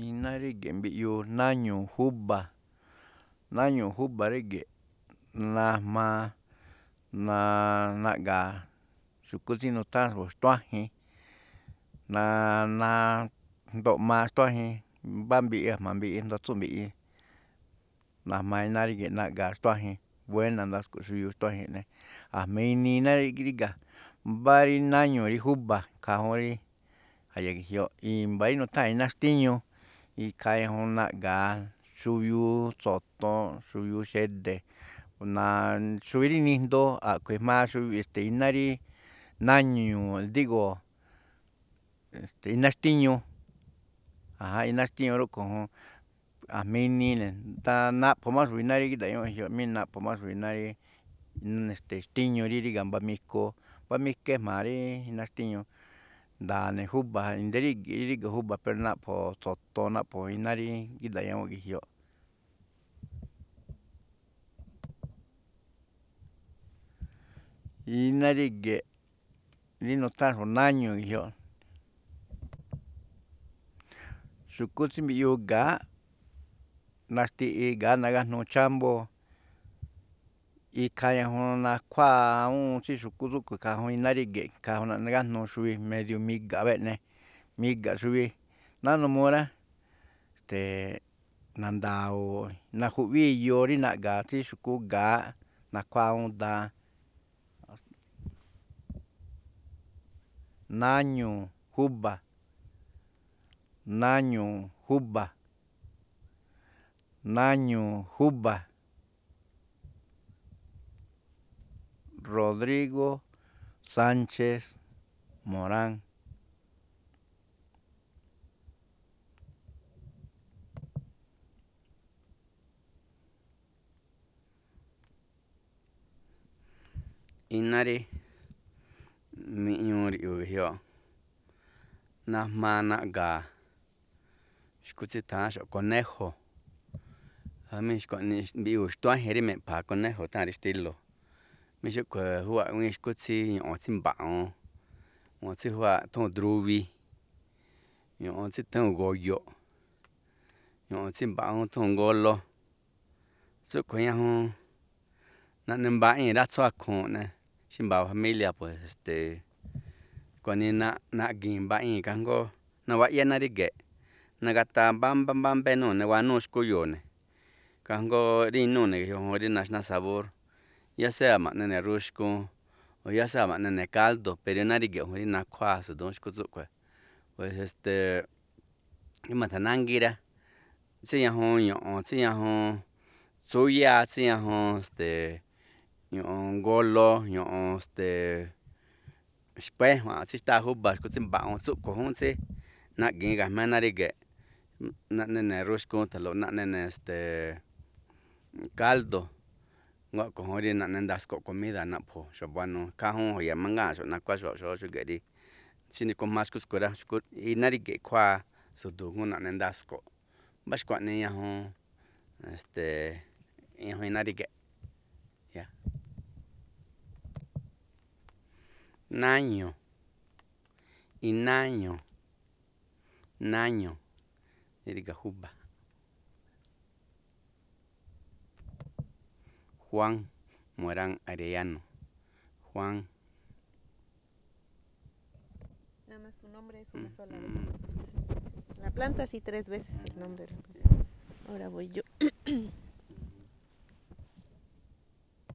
Iná ríge̱ꞌ mbiꞌyuu náñuu̱ júba̱ ríge̱ꞌ najmaa naꞌga̱a̱ xu̱kú tsí nutháán xa̱bo̱ xtuájin ndoꞌmaa xtuájin mbá mbiꞌi a̱jma̱ mbiꞌi jndo atsú mbiꞌi najmaa iná ríge̱ꞌ naꞌga̱a̱ xtuájin buéna̱ ndasko̱ꞌ xuyuu xtuájin eꞌne a̱jma̱ inii iná ríga̱ mbá rí náñuu̱ rí júba̱ ikhaa juun rí ja̱ya̱ ge̱jyoꞌ. I̱mba̱ rí nutháa̱n iná xtíñuu ikhaa ñajuun naꞌga̱a̱ xuyuu tso̱toon xuyuu xede̱ xuwi rí nijndoo a̱ꞌkhue̱n ejmaa iná rí náñuu̱ iná xtíñuu iná xtíñuu rúꞌkhue̱n juun a̱jma̱ inii ne̱ naꞌpho̱ má xu̱u̱ iná rí gíꞌda̱ꞌ ñúꞌún ge̱jyoꞌ mí naꞌpho̱ má xu̱u̱ iná rí xtíñuu rí ríga̱ mbá mikoo mbá mika ejma̱a̱ rí iná xtíñuu nda̱a̱ ne̱ júba̱ i̱nde rígi̱ꞌ rí ríga̱ júba̱ pero naꞌpho̱ tso̱toon naꞌpho̱ iná rí gíꞌda̱ꞌ ñawúu̱n ge̱jyoꞌ. Iná ríge̱ꞌ rí nutháán xa̱bo̱ náñuu̱ ge̱jyoꞌ xu̱kú tsí mbiꞌyuu ga̱á naxtiꞌi ga̱á nagájnuu chámbóo ikhaa ñajuun nakhuáa awúun tsí xu̱kú tsúꞌkhue̱n ikhaa juun iná ríge̱ꞌ ikhaa juun naꞌne gájnuu xuwi medio miga̱ꞌ ba eꞌne miga̱ꞌ xuwi náá n uu rá na̱nda̱wo̱o̱ꞌ najuꞌví iyoo rí naꞌga̱a̱ tsí xu̱kú ga̱á nakhuáa awúun daan. Náñuu̱ júba̱ Rodrigo Sánchez Morán. Iná rí miꞌñuu riꞌyuuꞌ ge̱jyoꞌ najmaa naꞌga̱a̱ xu̱kú tsí nutháánxo̱ꞌ conejo jamí xkuaꞌnii mbiꞌyuu̱ xtuájin rí me̱ꞌpha̱a̱ conejo tháa̱n rí xtílo̱ mí xúꞌkhue̱n júwa̱ꞌ i̱ꞌwíin xu̱kú tsí ño̱ꞌo̱n tsí mba̱ꞌo̱o̱n ño̱ꞌo̱n tsí júwa̱ꞌ thúu̱n druvi ño̱ꞌo̱n tsí thúu̱n go̱yo̱ꞌ ño̱ꞌo̱n tsí mba̱ꞌo̱o̱n thúu̱n ngolo tsúꞌkhue̱n ñajuun naꞌne mbaꞌii̱n rá tsú akhu̱unꞌ ne̱ xí mba̱a̱ familia pues xkuaꞌnii naꞌgii̱n mbaꞌii̱n kajngó nawaꞌyá iná ríge̱ꞌ nagataa mbámbá inúu̱ ne̱ wanúu xkúyuu̱ ne̱ kajngó rí inúu̱ ne̱ ge̱jyoꞌ juun rí naxná sabor ya sea ma̱ꞌne ne̱ ruxkuun o ya sea ma̱ꞌne ne̱ caldo pero iná ríge̱ꞌ juun rí nakhuáa tsu̱du̱u̱ xu̱kú tsúꞌkhue̱n pues rí ma̱tha̱nángii̱ rá tsíñajuun ño̱ꞌo̱n tsíñajuun tsúyáa tsíñajuun ño̱ꞌo̱n ngolo ño̱ꞌo̱n xpéjua̱nꞌ tsí xtáa júba̱ xu̱kú tsí mba̱ꞌo̱ tsúꞌkhue̱n júún tsí naꞌgi̱i̱n ga̱jma̱á iná ríge̱ꞌ naꞌne ne̱ ruxkuun tha̱jlo̱ꞌ naꞌne ne̱ caldo jngo a̱ꞌkhue̱n juun rí naꞌne ndasko̱ꞌ comida naꞌpho̱ xa̱buanuu ikhaa juun ju̱ya̱ mangáa̱nꞌxo̱ꞌ nakuáxo̱ꞌ xúge̱ꞌ rí xí nikojmaa xu̱kú tsúꞌkhue̱n rá iná ríge̱ꞌ khuáa tsu̱du̱u̱ jngó naꞌne ndasko̱ꞌ mbá xkuaꞌnii ñajuun ñajuun iná ríge̱ꞌ. Náñuu̱ rí ríga̱ júba̱. Juan Morán Arellano. Juan. Nada más su nombre es una sola vez. La planta sí 3 veces el nombre. Ahora voy yo.